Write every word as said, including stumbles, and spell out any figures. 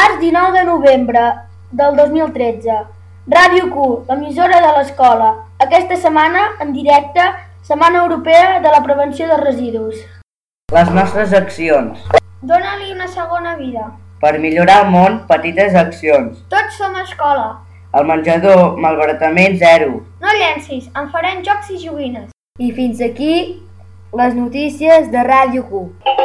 Dimarts dinou de novembre del dos mil tretze. Ràdio Q, l'emissora de l'escola. Aquesta setmana, en directe, Setmana Europea de la Prevenció de Residus. Les nostres accions. Dóna-li una segona vida. Per millorar el món, petites accions. Tots som escola. El menjador, malbaratament zero. No llencis, en farem jocs i joguines. I fins aquí les notícies de Ràdio Q.